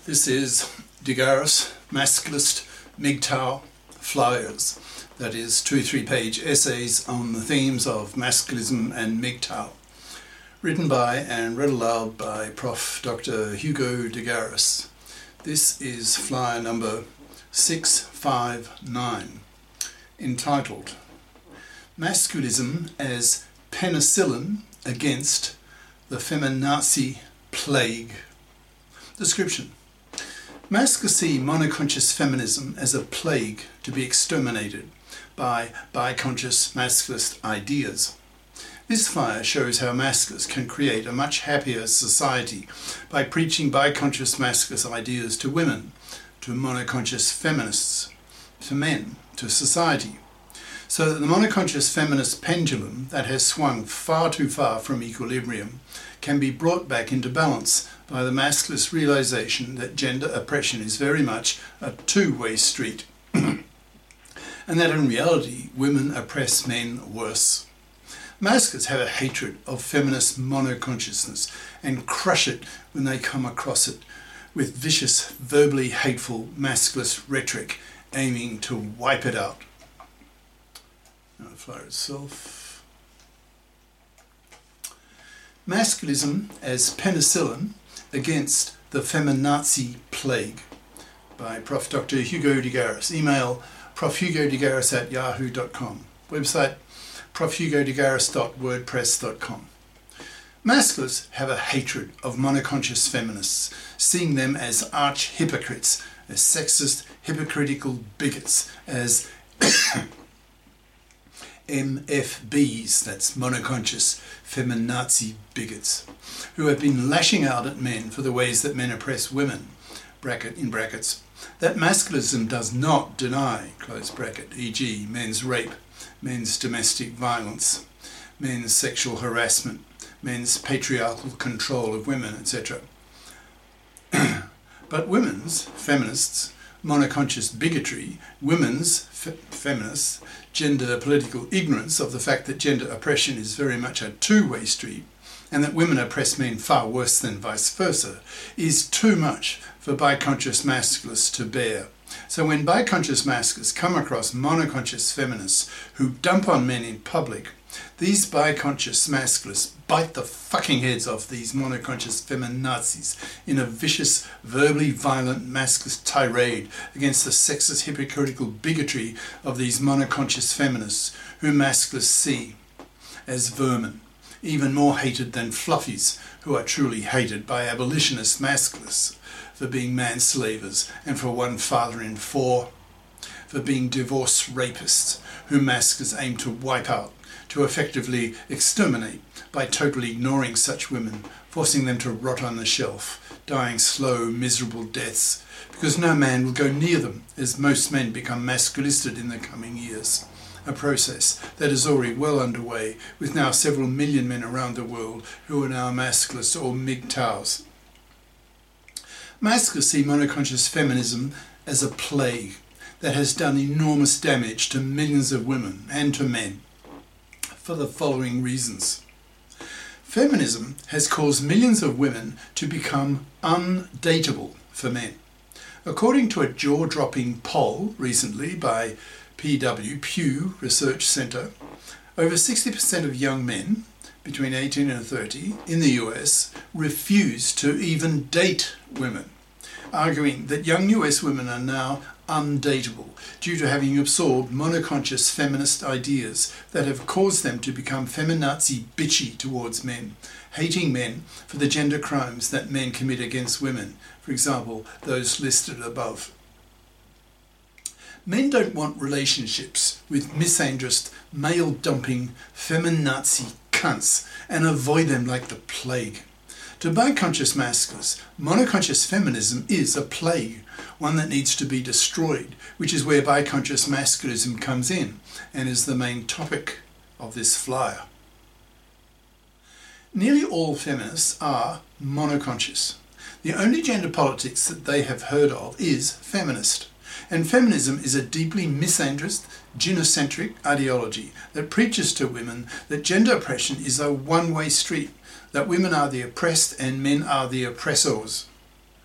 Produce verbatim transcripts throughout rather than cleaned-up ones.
This is Degaris, Masculist, M G T O W, Flyers. That is two three-page essays on the themes of masculism and M G T O W. Written by and read aloud by Professor Doctor Hugo Degaris. This is flyer number six five nine, entitled Masculism as Penicillin Against the Feminazi Plague. Description. Masculinists see monoconscious feminism as a plague to be exterminated by biconscious masculist ideas. This flyer shows how masculists can create a much happier society by preaching biconscious masculist ideas to women, to monoconscious feminists, to men, to society, so that the monoconscious feminist pendulum that has swung far too far from equilibrium can be brought back into balance by the masculist realization that gender oppression is very much a two-way street, and that in reality women oppress men worse. Masculists have a hatred of feminist monoconsciousness and crush it when they come across it with vicious, verbally hateful masculist rhetoric aiming to wipe it out. Now the flyer itself. Masculism as Penicillin Against the Feminazi Plague by Professor Doctor Hugo Degaris. Email profhugodegaris at yahoo dot com. Website profhugodegaris dot wordpress dot com. Masculists have a hatred of monoconscious feminists, seeing them as arch-hypocrites, as sexist, hypocritical bigots, as M F Bs, that's monoconscious feminazi bigots, who have been lashing out at men for the ways that men oppress women, bracket in brackets, that masculinism does not deny, close bracket, for example men's rape, men's domestic violence, men's sexual harassment, men's patriarchal control of women, et cetera. But women's, feminists, monoconscious bigotry, women's, fe feminists, gender political ignorance of the fact that gender oppression is very much a two-way street, and that women oppress men far worse than vice versa, is too much for biconscious masculists to bear. So when biconscious masculists come across monoconscious feminists who dump on men in public, these biconscious masculists bite the fucking heads off these monoconscious feminazis in a vicious, verbally violent masculist tirade against the sexist, hypocritical bigotry of these monoconscious feminists who masculists see as vermin, even more hated than fluffies who are truly hated by abolitionist masculists for being manslavers and for one father in four, for being divorce rapists whom masculists aim to wipe out, to effectively exterminate by totally ignoring such women, forcing them to rot on the shelf, dying slow, miserable deaths, because no man will go near them as most men become masculisted in the coming years. A process that is already well underway, with now several million men around the world who are now masculists or M G T O Ws. Masculists see monoconscious feminism as a plague that has done enormous damage to millions of women and to men, for the following reasons. Feminism has caused millions of women to become undateable for men. According to a jaw-dropping poll recently by P W, Pew Research Center, over sixty percent of young men between eighteen and thirty in the U S refuse to even date women, arguing that young U S women are now undateable due to having absorbed monoconscious feminist ideas that have caused them to become feminazi bitchy towards men, hating men for the gender crimes that men commit against women, for example, those listed above. Men don't want relationships with misandrist, male-dumping, feminazi cunts and avoid them like the plague. To biconscious masculists, monoconscious feminism is a plague, one that needs to be destroyed, which is where biconscious masculism comes in and is the main topic of this flyer. Nearly all feminists are monoconscious. The only gender politics that they have heard of is feminist. And feminism is a deeply misandrist, gynocentric ideology that preaches to women that gender oppression is a one-way street, that women are the oppressed and men are the oppressors.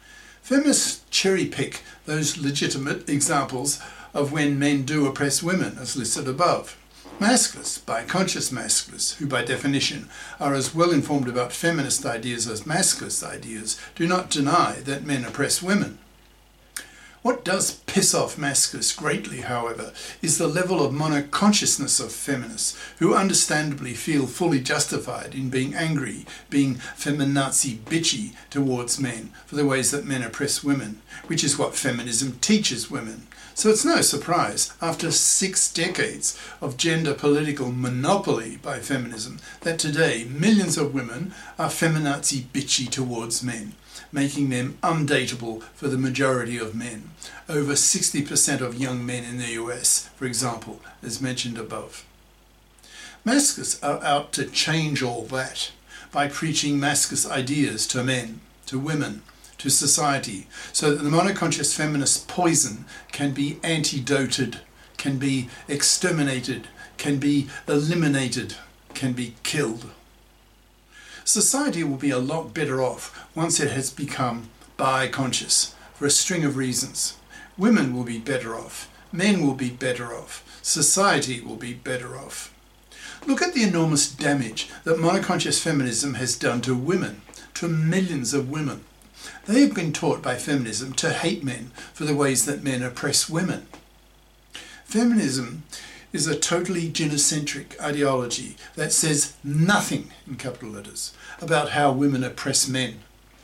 Feminists cherry-pick those legitimate examples of when men do oppress women, as listed above. Masculists, bi-conscious masculists, who by definition are as well informed about feminist ideas as masculist ideas, do not deny that men oppress women. What does piss off masculists greatly, however, is the level of monoconsciousness of feminists, who understandably feel fully justified in being angry, being feminazi bitchy towards men for the ways that men oppress women, which is what feminism teaches women. So it's no surprise, after six decades of gender political monopoly by feminism, that today millions of women are feminazi bitchy towards men, making them undateable for the majority of men. Over sixty percent of young men in the U S, for example, as mentioned above. Masculists are out to change all that by preaching masculist ideas to men, to women, to society, so that the monoconscious feminist poison can be antidoted, can be exterminated, can be eliminated, can be killed. Society will be a lot better off once it has become bi-conscious for a string of reasons. Women will be better off, men will be better off, society will be better off. Look at the enormous damage that monoconscious feminism has done to women, to millions of women. They have been taught by feminism to hate men for the ways that men oppress women. Feminism is a totally genocentric ideology that says nothing, in capital letters, about how women oppress men.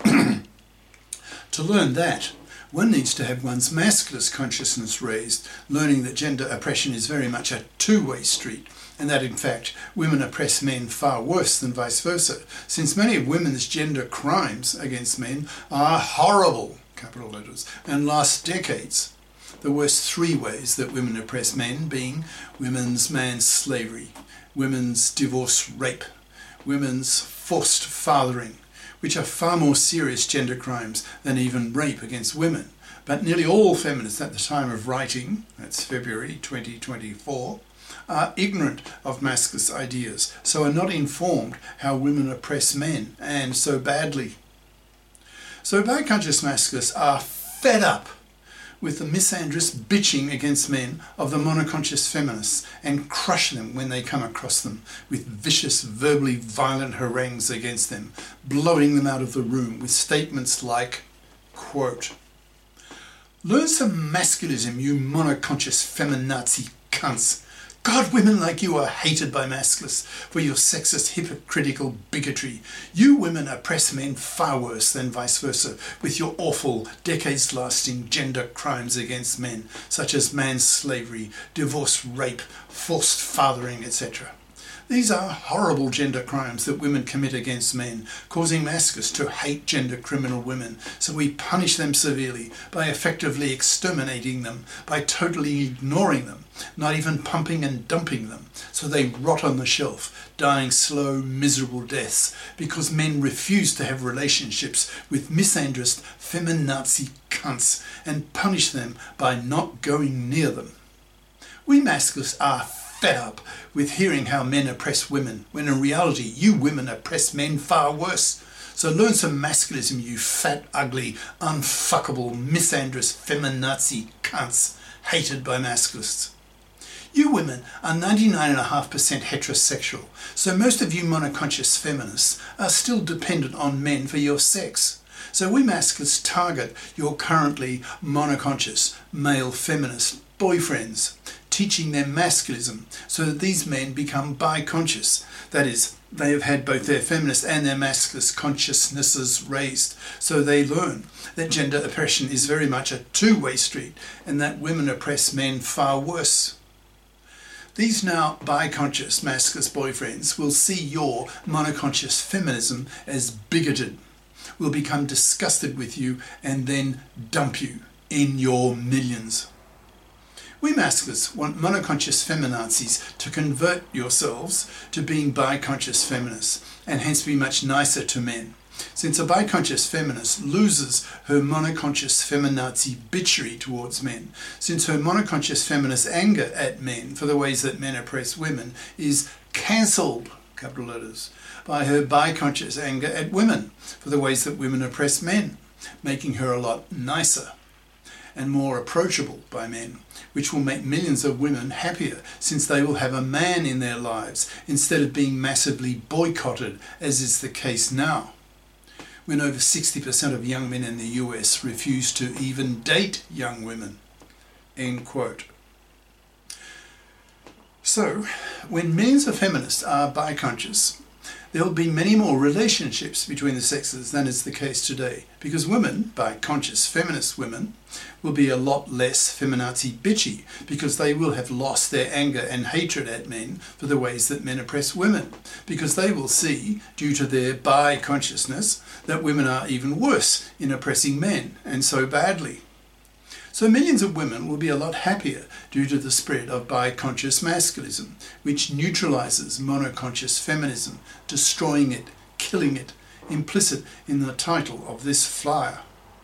To learn that, one needs to have one's masculinist consciousness raised, learning that gender oppression is very much a two-way street, and that in fact women oppress men far worse than vice versa, since many of women's gender crimes against men are horrible, capital letters, and last decades. The worst three ways that women oppress men being women's manslavery, women's divorce rape, women's forced fathering, which are far more serious gender crimes than even rape against women. But nearly all feminists at the time of writing, that's February twenty twenty-four, are ignorant of masculinist ideas, so are not informed how women oppress men, and so badly. So bi-conscious masculists are fed up with the misandrous bitching against men of the monoconscious feminists and crush them when they come across them with vicious, verbally violent harangues against them, blowing them out of the room with statements like, quote, "Learn some masculism, you monoconscious feminazi cunts. God, women like you are hated by masculists for your sexist, hypocritical bigotry. You women oppress men far worse than vice versa with your awful, decades-lasting gender crimes against men, such as manslavery, divorce rape, forced fathering, et cetera. These are horrible gender crimes that women commit against men, causing masculists to hate gender criminal women, so we punish them severely by effectively exterminating them, by totally ignoring them, not even pumping and dumping them, so they rot on the shelf, dying slow, miserable deaths, because men refuse to have relationships with misandrous feminazi cunts and punish them by not going near them. We masculists are fed up with hearing how men oppress women, when in reality you women oppress men far worse. So learn some masculism, you fat, ugly, unfuckable, misandrous feminazi cunts hated by masculists. You women are ninety-nine point five percent heterosexual, so most of you monoconscious feminists are still dependent on men for your sex. So we masculists target your currently monoconscious male feminist boyfriends, teaching them masculism so that these men become bi-conscious. That is, they have had both their feminist and their masculinist consciousnesses raised, so they learn that gender oppression is very much a two-way street and that women oppress men far worse. These now bi-conscious masculinist boyfriends will see your monoconscious feminism as bigoted, will become disgusted with you and then dump you in your millions. We masculists want monoconscious feminazis to convert yourselves to being bi-conscious feminists and hence be much nicer to men. Since a bi-conscious feminist loses her monoconscious feminazi bitchery towards men, since her monoconscious feminist anger at men for the ways that men oppress women is cancelled, capital letters, by her bi-conscious anger at women for the ways that women oppress men. making her a lot nicer and more approachable by men, which will make millions of women happier since they will have a man in their lives instead of being massively boycotted, as is the case now, when over sixty percent of young men in the U S refuse to even date young women." End quote. So, when millions of feminists are bi-conscious, there will be many more relationships between the sexes than is the case today, because women, bi-conscious feminist women, will be a lot less feminazi bitchy, because they will have lost their anger and hatred at men for the ways that men oppress women, because they will see, due to their bi-consciousness, that women are even worse in oppressing men, and so badly. So millions of women will be a lot happier due to the spread of bi-conscious masculism, which neutralizes monoconscious feminism, destroying it, killing it, implicit in the title of this flyer.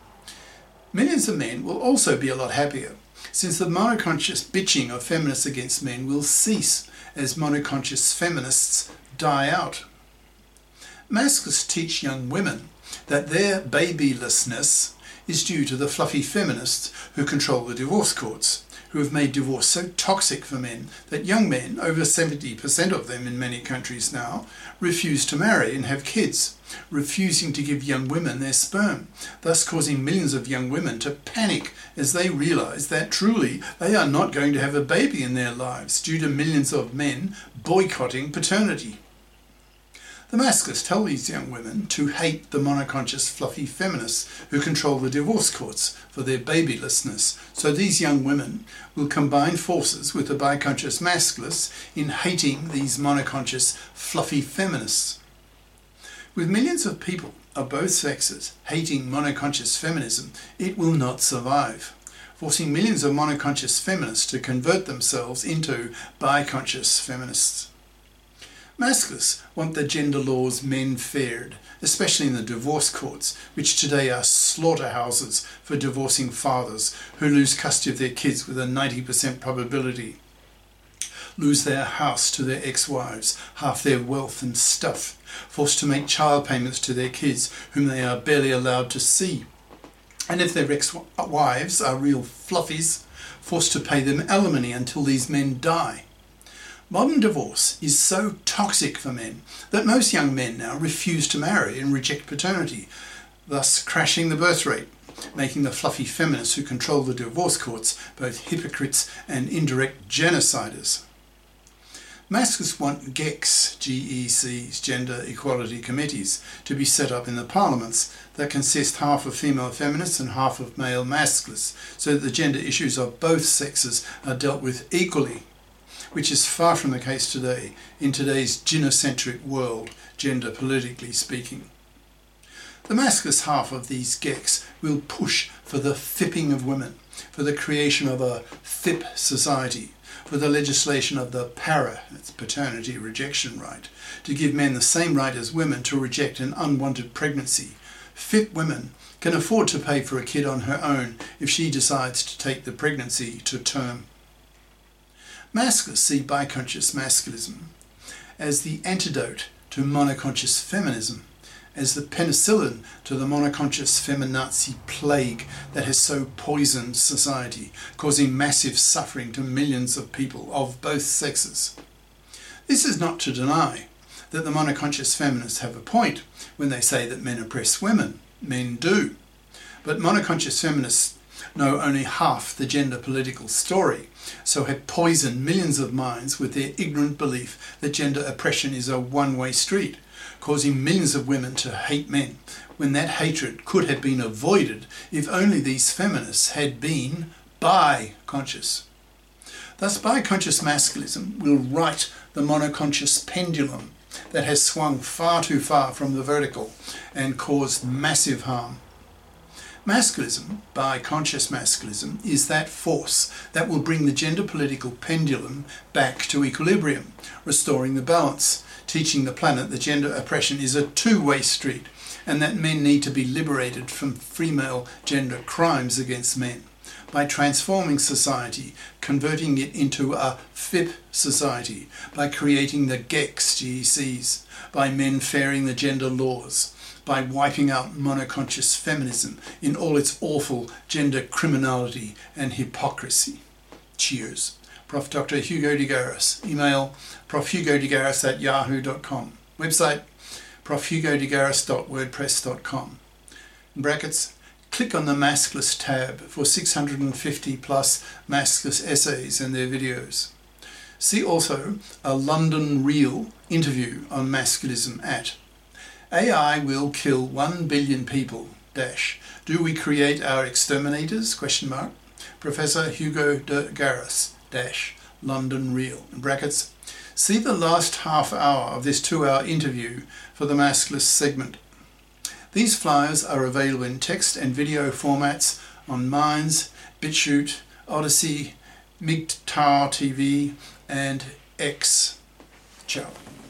Millions of men will also be a lot happier, since the monoconscious bitching of feminists against men will cease as monoconscious feminists die out. Masculists teach young women that their babylessness is due to the fluffy feminists who control the divorce courts, who have made divorce so toxic for men that young men, over seventy percent of them in many countries now, refuse to marry and have kids, refusing to give young women their sperm, thus causing millions of young women to panic as they realise that truly they are not going to have a baby in their lives due to millions of men boycotting paternity. The masculists tell these young women to hate the monoconscious fluffy feminists who control the divorce courts for their babylessness, so these young women will combine forces with the bi-conscious masculists in hating these monoconscious fluffy feminists. With millions of people of both sexes hating monoconscious feminism, it will not survive, forcing millions of monoconscious feminists to convert themselves into bi-conscious feminists. Masculists want the gender laws men feared, especially in the divorce courts, which today are slaughterhouses for divorcing fathers who lose custody of their kids with a ninety percent probability, lose their house to their ex-wives, half their wealth and stuff, forced to make child payments to their kids whom they are barely allowed to see, and if their ex-wives are real fluffies, forced to pay them alimony until these men die. Modern divorce is so toxic for men that most young men now refuse to marry and reject paternity, thus crashing the birth rate, making the fluffy feminists who control the divorce courts both hypocrites and indirect genociders. Masculists want G E Cs, G E Cs, Gender Equality Committees, to be set up in the parliaments that consist half of female feminists and half of male masculists, so that the gender issues of both sexes are dealt with equally, which is far from the case today, in today's gynocentric world, gender politically speaking. The masculinist half of these G E Cs will push for the fipping of women, for the creation of a F I P society, for the legislation of the para, that's paternity rejection right, to give men the same right as women to reject an unwanted pregnancy. Fit women can afford to pay for a kid on her own if she decides to take the pregnancy to term. Masculists see bi-conscious masculism as the antidote to monoconscious feminism, as the penicillin to the monoconscious feminazi plague that has so poisoned society, causing massive suffering to millions of people of both sexes. This is not to deny that the monoconscious feminists have a point when they say that men oppress women. Men do. But monoconscious feminists know only half the gender political story, so have poisoned millions of minds with their ignorant belief that gender oppression is a one-way street, causing millions of women to hate men, when that hatred could have been avoided if only these feminists had been bi-conscious. Thus, bi-conscious masculism will right the monoconscious pendulum that has swung far too far from the vertical and caused massive harm. Masculism, bi-conscious masculism, is that force that will bring the gender political pendulum back to equilibrium, restoring the balance, teaching the planet that gender oppression is a two-way street and that men need to be liberated from female gender crimes against men by transforming society, converting it into a F I P society, by creating the G E Cs, G E Cs, by men fairing the gender laws, by wiping out monoconscious feminism in all its awful gender criminality and hypocrisy. Cheers. Professor Doctor Hugo de Garis. Email prof hugo de garis at yahoo dot com. Website prof hugo de garis dot wordpress dot com. In brackets, click on the Maskless tab for six hundred fifty plus maskless essays and their videos. See also a London Real interview on masculism at A I will kill one billion people, dash. Do we create our exterminators? Question mark. Professor Hugo de Garis, dash. London Real. In brackets. See the last half hour of this two-hour interview for the maskless segment. These flyers are available in text and video formats on Minds, BitChute, Odyssey, M G T O W T V and X. Ciao.